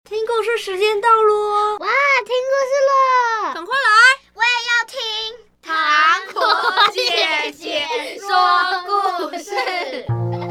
听故事时间到咯！ 哇，听故事了！ 赶快来！ 我也要听。 糖果姐姐说故事。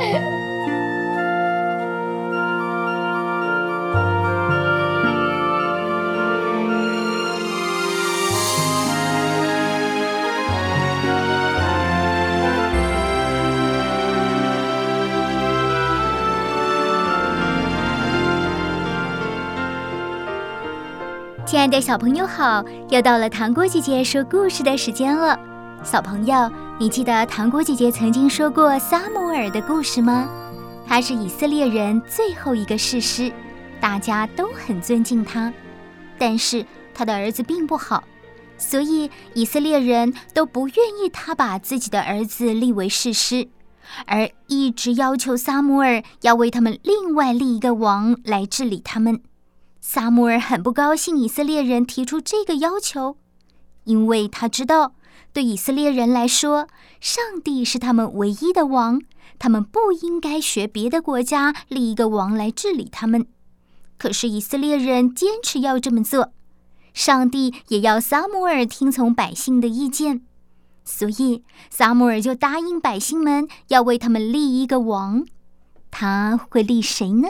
亲爱的小朋友好，又到了糖果姐姐说故事的时间了。小朋友，你记得糖果姐姐曾经说过撒母耳的故事吗？他是以色列人最后一个士师，大家都很尊敬他，但是他的儿子并不好，所以以色列人都不愿意他把自己的儿子立为士师，而一直要求撒母耳要为他们另外立一个王来治理他们。撒母耳很不高兴以色列人提出这个要求，因为他知道对以色列人来说，上帝是他们唯一的王，他们不应该学别的国家立一个王来治理他们。可是以色列人坚持要这么做，上帝也要撒母耳听从百姓的意见，所以撒母耳就答应百姓们要为他们立一个王。他会立谁呢？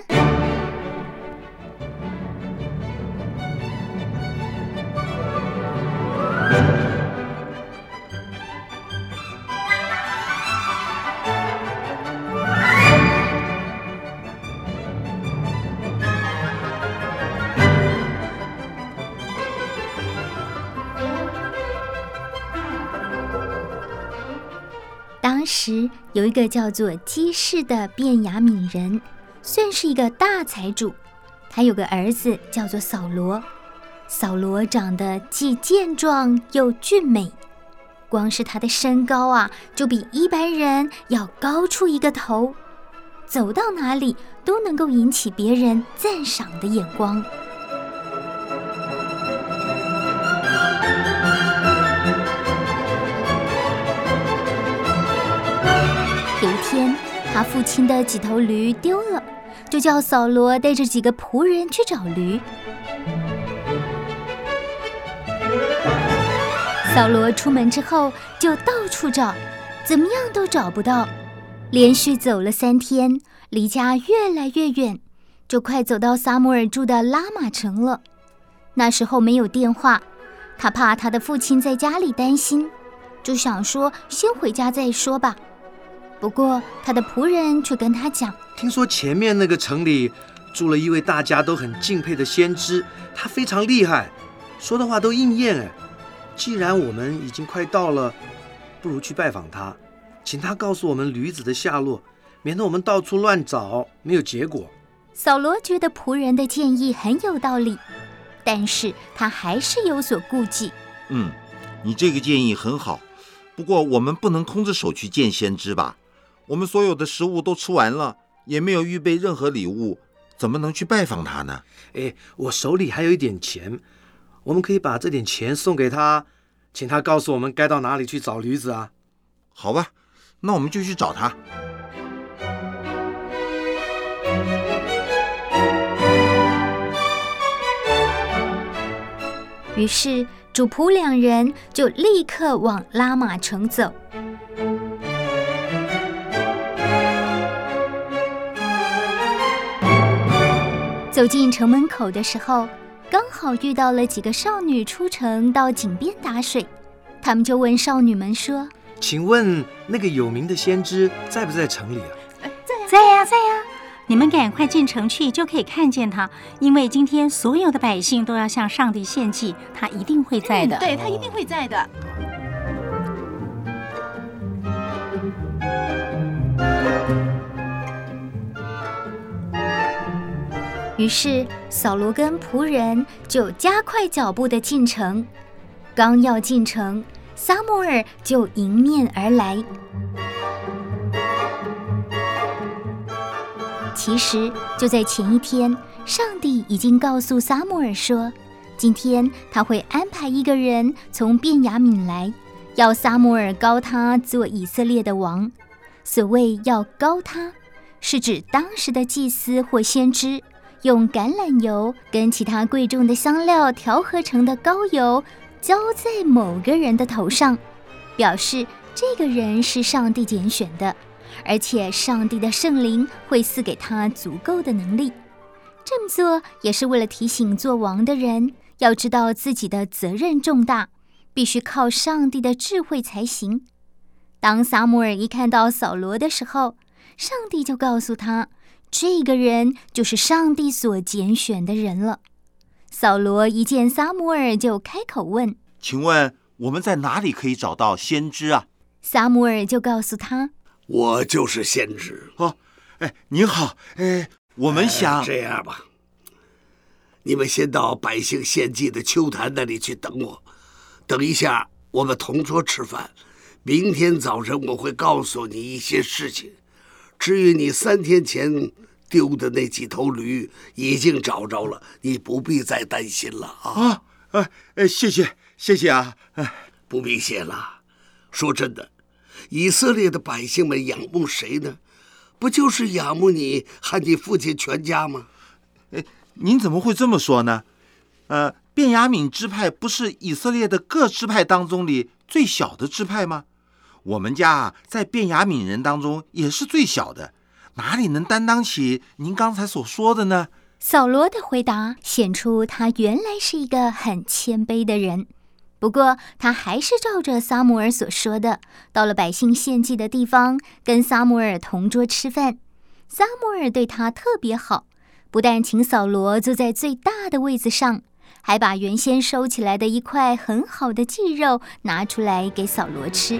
当时有一个叫做基士的便雅悯人，算是一个大财主。他有个儿子叫做扫罗，扫罗长得既健壮又俊美，光是他的身高啊，就比一般人要高出一个头，走到哪里都能够引起别人赞赏的眼光。有一天，他父亲的几头驴丢了，就叫扫罗带着几个仆人去找驴。扫罗出门之后就到处找，怎么样都找不到，连续走了3天，离家越来越远，就快走到撒母耳住的拉玛城了。那时候没有电话，他怕他的父亲在家里担心，就想说先回家再说吧。不过他的仆人却跟他讲， 听说前面那个城里住了一位大家都很敬佩的先知，他非常厉害，说的话都应验哎。既然我们已经快到了，不如去拜访他，请他告诉我们驴子的下落，免得我们到处乱找没有结果。 扫罗觉得仆人的建议很有道理，但是他还是有所顾忌。 你这个建议很好，不过我们不能空着手去见先知吧？我们所有的食物都吃完了，也没有预备任何礼物，怎么能去拜访他呢？ 我手里还有一点钱，我们可以把这点钱送给他，请他告诉我们该到哪里去找驴子啊。 好吧，那我们就去找他。 于是主仆2人就立刻往拉玛城走。走进城门口的时候，刚好遇到了几个少女出城到井边打水，他们就问少女们说， 请问那个有名的先知在不在城里啊？ 在呀，你们赶快进城去就可以看见他，因为今天所有的百姓都要向上帝献祭，他一定会在的。 对，他一定会在的。 于是扫罗跟仆人就加快脚步的进城，刚要进城，撒母耳就迎面而来。其实就在前一天，上帝已经告诉撒母耳说，今天他会安排一个人从便雅悯来，要撒母耳膏他做以色列的王。所谓要膏他，是指当时的祭司或先知用橄榄油跟其他贵重的香料调和成的膏油浇在某个人的头上，表示这个人是上帝拣选的，而且上帝的圣灵会赐给他足够的能力。这么做也是为了提醒做王的人要知道自己的责任重大，必须靠上帝的智慧才行。当撒母耳一看到扫罗的时候，上帝就告诉他，这个人就是上帝所拣选的人了。扫罗一见撒母耳就开口问： 请问我们在哪里可以找到先知啊？ 撒母耳就告诉他： 我就是先知。 哦，您好，我们想这样吧，你们先到百姓献祭的秋坛那里去等我，等一下我们同桌吃饭。明天早晨我会告诉你一些事情。至于你3天前丢的那几头驴，已经找着了，你不必再担心了啊！ 谢谢啊！ 不必谢了。说真的，以色列的百姓们仰慕谁呢？不就是仰慕你和你父亲全家吗？ 您怎么会这么说呢？便雅悯支派不是以色列的各支派当中里最小的支派吗？我们家在便雅悯人当中也是最小的，哪里能担当起您刚才所说的呢？ 扫罗的回答显出他原来是一个很谦卑的人，不过他还是照着撒母耳所说的，到了百姓献祭的地方，跟撒母耳同桌吃饭。撒母耳对他特别好，不但请扫罗坐在最大的位子上，还把原先收起来的一块很好的祭肉拿出来给扫罗吃。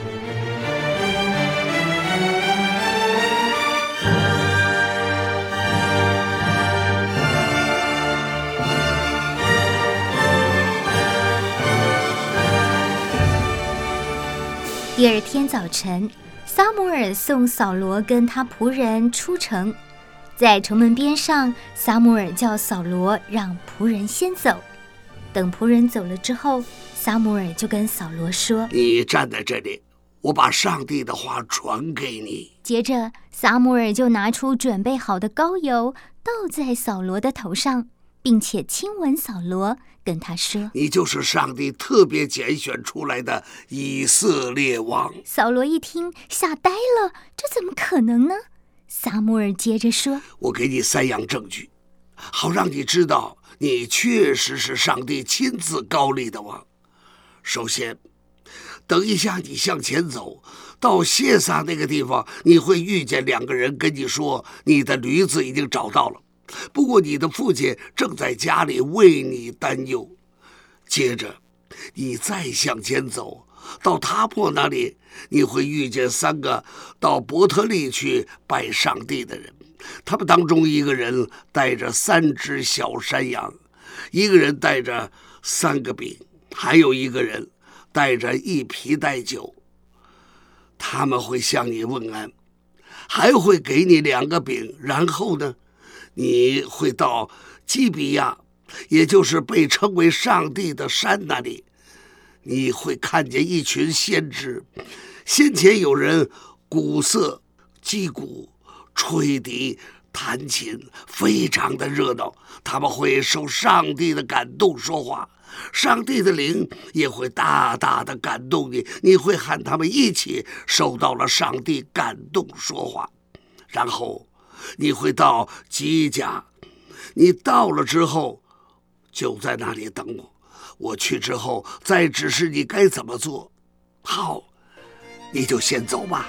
第二天早晨，撒母耳送扫罗跟他仆人出城，在城门边上，撒母耳叫扫罗让仆人先走。等仆人走了之后，撒母耳就跟扫罗说： 你站在这里，我把上帝的话传给你。 接着撒母耳就拿出准备好的膏油，倒在扫罗的头上，并且亲吻扫罗，跟他说： 你就是上帝特别拣选出来的以色列王。 扫罗一听吓呆了，这怎么可能呢？撒母耳接着说： 我给你3样证据，好让你知道你确实是上帝亲自膏立的王。首先，等一下你向前走，到谢撒那个地方，你会遇见2个人跟你说，你的驴子已经找到了，不过你的父亲正在家里为你担忧。接着你再向前走，到他泊那里，你会遇见3个到伯特利去拜上帝的人，他们当中一个人带着3只小山羊，一个人带着3个饼，还有一个人带着1皮带酒。他们会向你问安，还会给你2个饼，然后呢，你会到基比亚，也就是被称为上帝的山那里，你会看见一群先知，先前有人鼓瑟、击鼓、吹笛、弹琴，非常的热闹。他们会受上帝的感动说话，上帝的灵也会大大的感动你，你会和他们一起受到了上帝感动说话。然后你会到基甲，你到了之后就在那里等我，我去之后再指示你该怎么做。好，你就先走吧。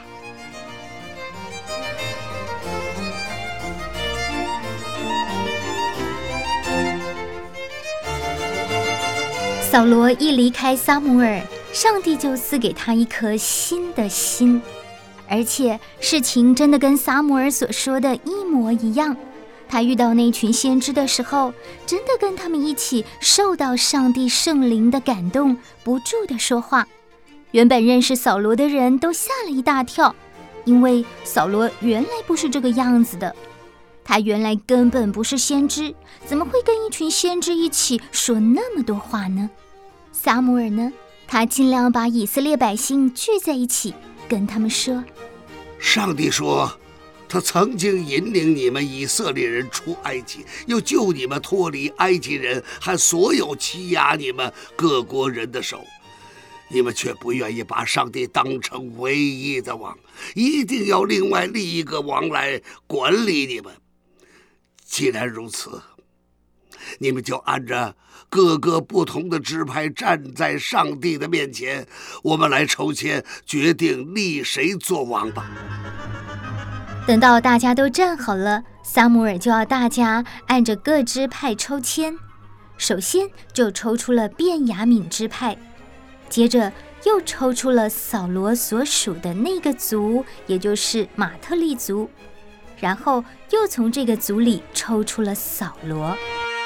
扫罗一离开撒母耳，上帝就赐给他一颗新的心，而且事情真的跟撒母耳所说的一模一样。他遇到那群先知的时候，真的跟他们一起受到上帝圣灵的感动，不住地说话。原本认识扫罗的人都吓了一大跳，因为扫罗原来不是这个样子的。他原来根本不是先知，怎么会跟一群先知一起说那么多话呢？撒母耳呢，他尽量把以色列百姓聚在一起，跟他们说： 上帝说， 他曾经引领你们以色列人出埃及，又救你们脱离埃及人和所有欺压你们各国人的手。你们却不愿意把上帝当成唯一的王，一定要另外立一个王来管理你们。既然如此，你们就按着各个不同的支派站在上帝的面前，我们来抽签决定立谁做王吧。 等到大家都站好了，撒母耳就要大家按着各支派抽签。首先就抽出了便雅悯支派，接着又抽出了扫罗所属的那个族，也就是马特利族，然后又从这个族里抽出了扫罗。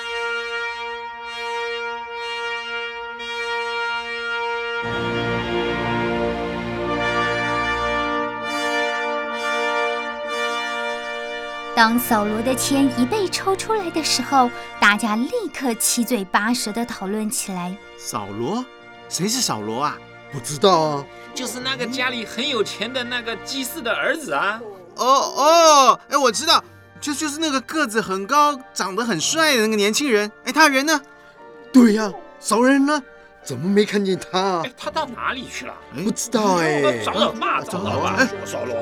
当扫罗的签一被抽出来的时候，大家立刻七嘴八舌地讨论起来。 扫罗？谁是扫罗啊？ 不知道啊。 就是那个家里很有钱的那个祭司的儿子啊。 我知道，就是那个个子很高、长得很帅的那个年轻人。他人呢？ 对呀，扫罗人呢？怎么没看见他啊？ 他到哪里去了？ 不知道找找吧。扫罗。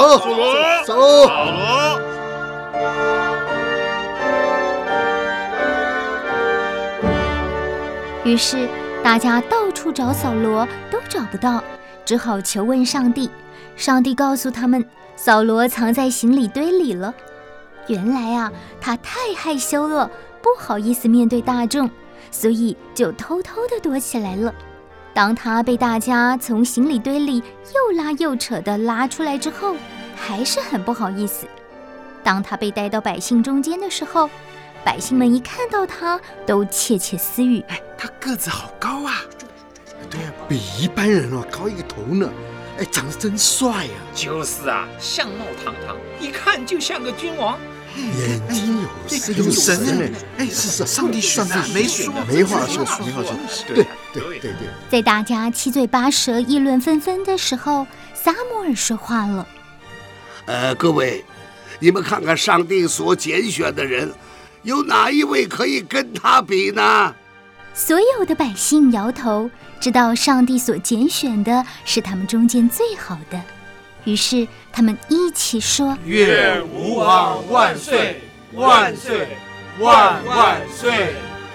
于是大家到处找扫罗，都找不到，只好求问上帝。上帝告诉他们，扫罗藏在行李堆里了。原来啊，他太害羞了，不好意思面对大众，所以就偷偷地躲起来了。当他被大家从行李堆里又拉又扯地拉出来之后，还是很不好意思。当他被带到百姓中间的时候，百姓们一看到他都窃窃私语。 他个子好高啊！ 对啊，比一般人高一个头呢。长得真帅啊！ 就是啊，相貌堂堂，一看就像个君王。 眼睛有神是上帝选的， 没话说。对。 在大家七嘴八舌议论纷纷的时候，撒母耳说话了。 各位，你们看看上帝所拣选的人，有哪一位可以跟他比呢？ 所有的百姓摇头，知道上帝所拣选的是他们中间最好的。于是他们一起说： 愿吾王万岁，万岁，万万岁！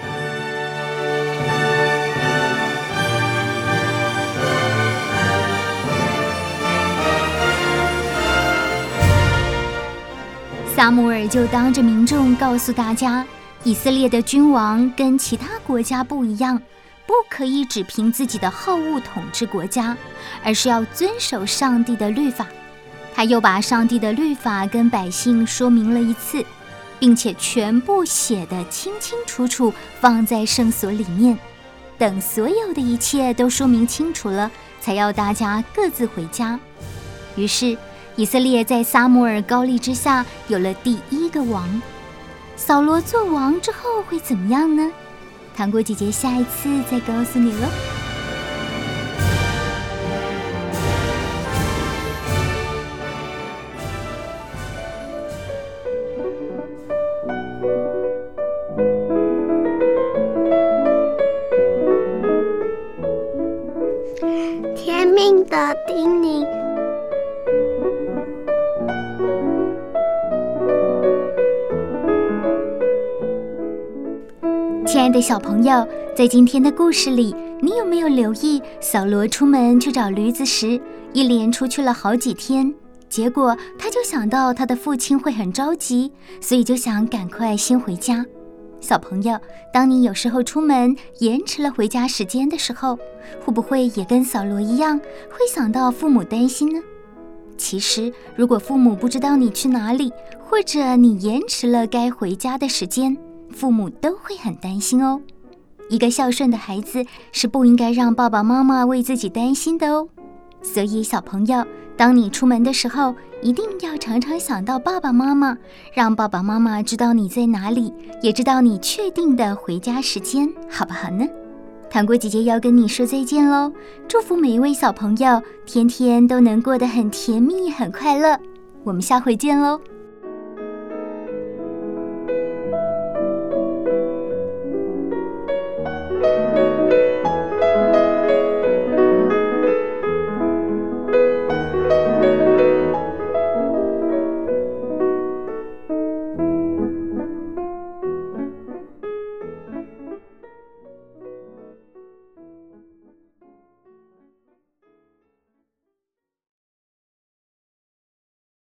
撒母耳就当着民众告诉大家，以色列的君王跟其他国家不一样，不可以只凭自己的好恶统治国家，而是要遵守上帝的律法。他又把上帝的律法跟百姓说明了一次，并且全部写得清清楚楚，放在圣所里面。等所有的一切都说明清楚了，才要大家各自回家。于是以色列在撒母耳膏立之下有了第一个王。扫罗做王之后会怎么样呢？糖果姐姐下一次再告诉你了。 甜蜜的叮咛。 亲爱的小朋友，在今天的故事里，你有没有留意扫罗出门去找驴子时，一连出去了好几天，结果他就想到他的父亲会很着急，所以就想赶快先回家。小朋友，当你有时候出门延迟了回家时间的时候，会不会也跟扫罗一样，会想到父母担心呢？其实如果父母不知道你去哪里，或者你延迟了该回家的时间，父母都会很担心哦。一个孝顺的孩子是不应该让爸爸妈妈为自己担心的哦。所以小朋友，当你出门的时候，一定要常常想到爸爸妈妈，让爸爸妈妈知道你在哪里，也知道你确定的回家时间，好不好呢？糖果姐姐要跟你说再见咯，祝福每一位小朋友天天都能过得很甜蜜很快乐。 我们下回见喽。